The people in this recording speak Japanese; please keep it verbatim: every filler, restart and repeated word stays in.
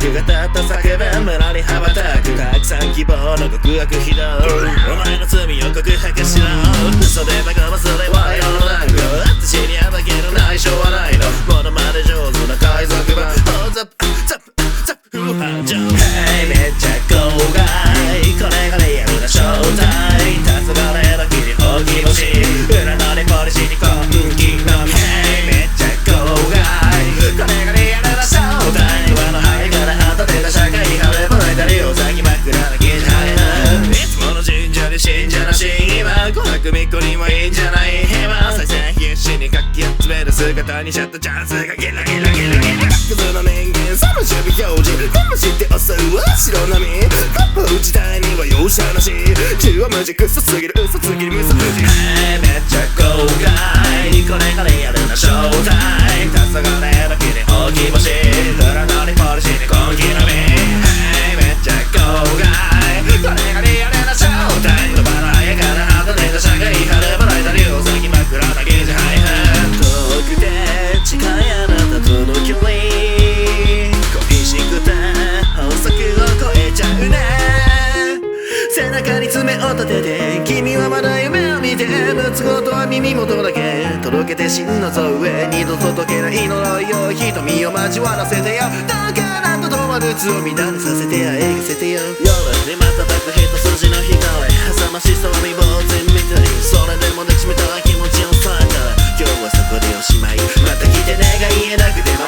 客がたった叫べ村に羽ばたく拡散希望の極悪非道お前の罪を告白しろ嘘でまかまそれは世の中私には負ける内緒はないのものまで上手な海賊版ザップザップザップ不繁盛 Hey めっちゃ公害これがリアルな正体黄昏の日に大き星裏のリポリシに根気のみ Hey めっちゃ公害これがリアルな正体輪の灰から旗出た社会派でもないたりを咲き枕の記事いつもの神社で信者の真意は琥珀巫女にもいいんじゃない今再生必死にかき集める姿にシャットチャンスがギラギラギラギラクズの人間その守備表示魂って襲うは白波カップ時代には容赦なし中は無軸嘘すぎる嘘すぎるミス富士 Hey めっちゃ公害これがリアルな正体黄昏の日に大きい星裏のリポリシに根気のみ Hey めっちゃ公害これがリアルな正体の場の早から旗出た社会派でもないたりを咲き枕の記事配布遠くて近いあなたとの距離恋しくて法則を超えちゃうね背中に爪を立てて君はまだ夢を見てむつごとは耳元だけ届けて真の像へ二度と解けない呪いを瞳を交わらせてよだからとどまる図を乱れさせてや描かせてよ夜に瞬く一筋の光挟ましそうに呆然みたいそれでも抱きしめた気持ちを伝えた今日はそこでおしまいまた来てねが言えなくて